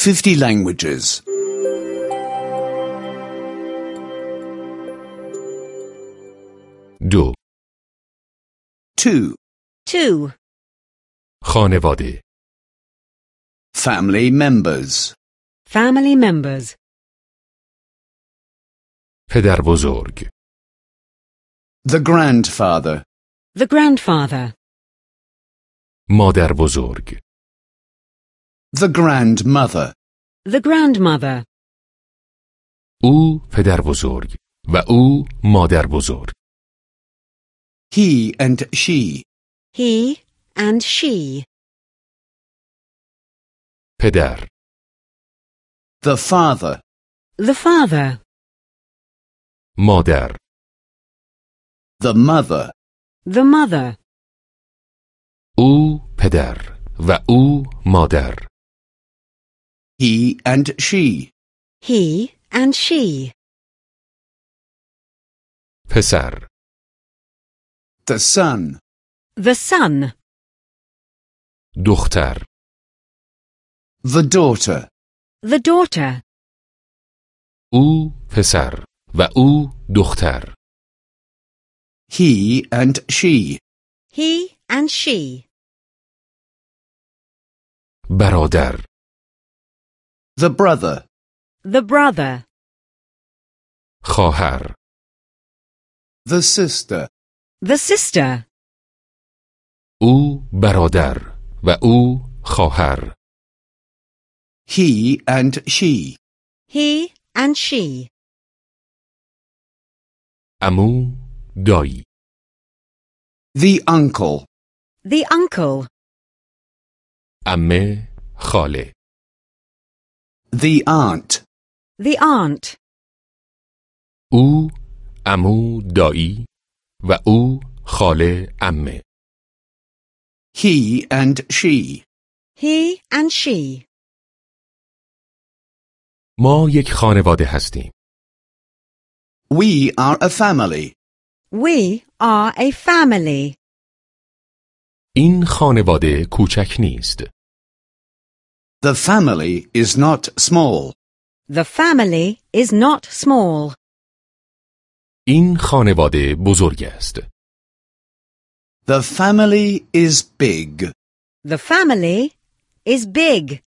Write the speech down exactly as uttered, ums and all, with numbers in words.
fifty languages. دو. Two. Two. خانواده. Family members. Family members. پدر بزرگ. The grandfather. The grandfather. مادر بزرگ. The grandmother. The grandmother. او پدر بزرگ و او مادر بزرگ. He and she. He and she. پدر. The father. The father. مادر. The mother. The mother. او پدر و او مادر. He and she. He and she. پسر. The son. The son. دختر. The daughter. The daughter. او پسر و او دختر. He and she. He and she. برادر. The brother. The brother. خواهر. The sister. The sister. او برادر و او خواهر. He and she. He and she. عمو. دایی. The uncle. The uncle. عمه. خاله. The aunt. The aunt. او عمو دایی و او خاله عمه. He and she. He and she. ما یک خانواده هستیم. We are a family. We are a family. این خانواده کوچک نیست. The family is not small. The family is not small. این خانواده بزرگ است. The family is big. The family is big.